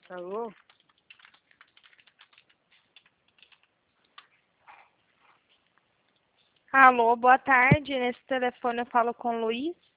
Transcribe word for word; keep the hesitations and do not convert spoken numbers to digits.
Alô? Alô, boa tarde. Nesse telefone eu falo com o Luiz.